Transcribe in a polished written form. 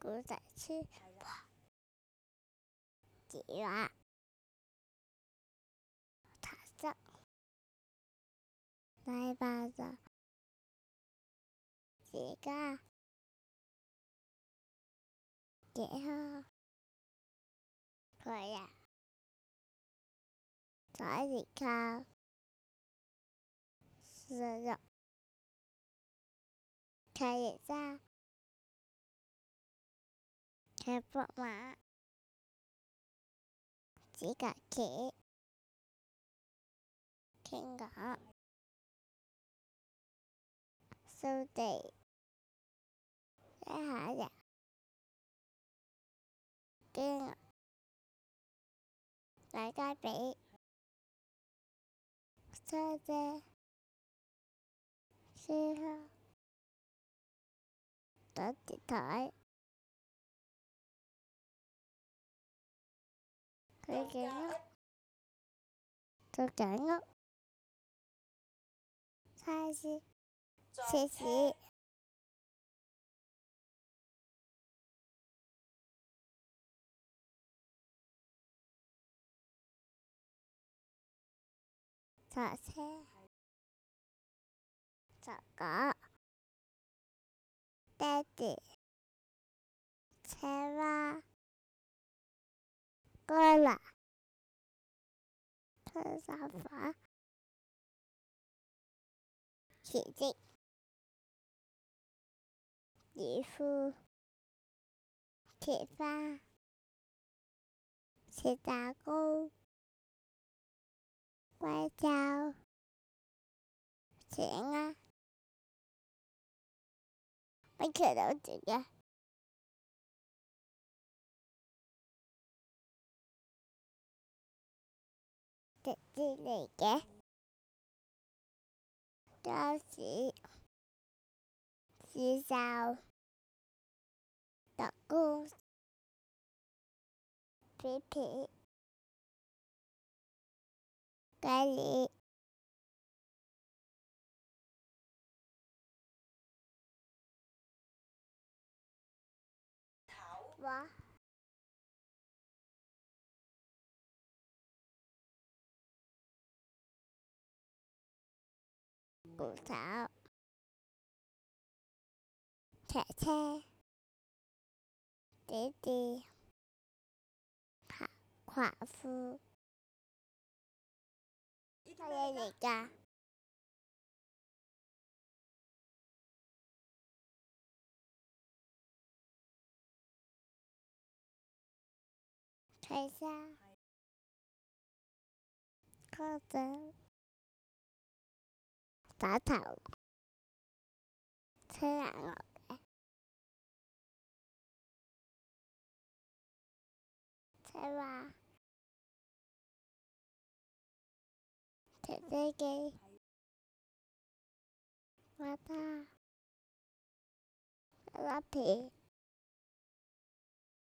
古仔書字畫茶室大巴就自家結合佢呀在自家食肉佢亦揸佢膊馬指甲鉗傾講掃地一下呀驚大家比車姐書香打電台佢嘅屋做緊屋猜事設事坐車坐狗爹哋車娃哥啦推沙發奇蹟姨父鐵花切蛋糕乖蕉請啊乜佢都整嘅直接嚟嘅當時至少特工皮皮雞翼哇骨頭車車弟弟寡婦乜嘢嚟㗎睇下嗰陣打頭車人落嘅車話條飛機話他一粒皮